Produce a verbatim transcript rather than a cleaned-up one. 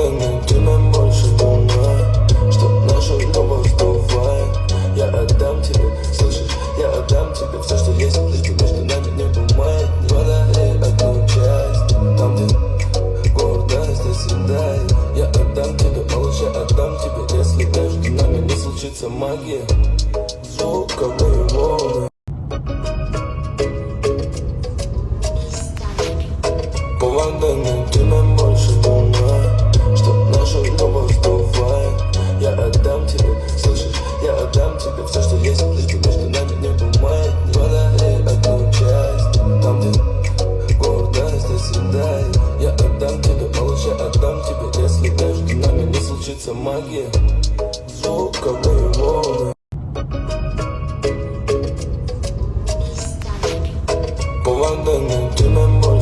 ладони, ты нам больше дурной, что нашу любовь сдувает. Я отдам тебе, слышишь, я отдам тебе все, что есть, лишь бы между нами не был маятник. Подари одну часть, там где гордость оседает. Я отдам тебе, малыш, я отдам тебе, если между нами не случится магия. Звуковые волны. По ладони, ты нам больше дурной, что нашу любовь сдувает. Я отдам тебе, слышишь, я отдам тебе все, что есть, лишь бы между нами не был маятник. Подари одну часть, там где гордость оседает. Я отдам тебе, малыш, я отдам тебе, если между нами не случится магия. Звуковые волны. По ладони, ты нам больше